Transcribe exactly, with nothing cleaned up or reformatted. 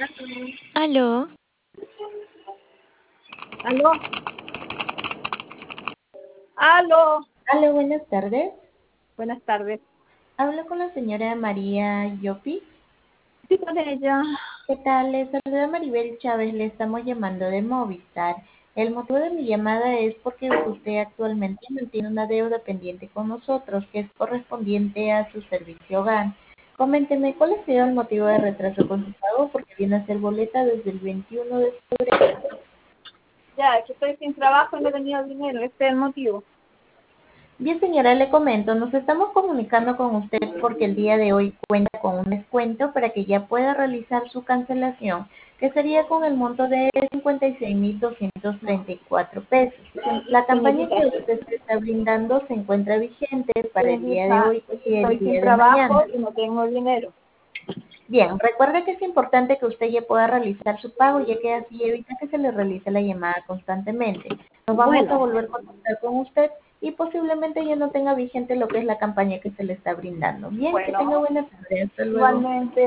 Aló, Aló, aló. Hola, buenas tardes. Buenas tardes. Hablo con la señora María Llopis. Sí, con ella. ¿Qué tal? Le saluda Maribel Chávez. Le estamos llamando de Movistar. El motivo de mi llamada es porque usted actualmente mantiene una deuda pendiente con nosotros que es correspondiente a su servicio hogar. Coménteme, ¿cuál ha sido el motivo de retraso con su pago? Porque viene a ser boleta desde el veintiuno de febrero. Ya, que estoy sin trabajo y no he tenido dinero. Este es el motivo. Bien, señora, le comento, nos estamos comunicando con usted porque el día de hoy cuenta con un descuento para que ya pueda realizar su cancelación, que sería con el monto de cincuenta y seis mil doscientos treinta y cuatro pesos. La campaña Señorita, que usted se está brindando se encuentra vigente para el día de señorita, hoy es que y el estoy sin día de mañana. trabajo y no tengo dinero. Bien, recuerde que es importante que usted ya pueda realizar su pago, ya que así evita que se le realice la llamada constantemente. Nos vamos a Bueno, volver a contactar con usted y posiblemente ya no tenga vigente lo que es la campaña que se le está brindando. Bien, que tenga bueno, buena tarde. Hasta luego. igualmente.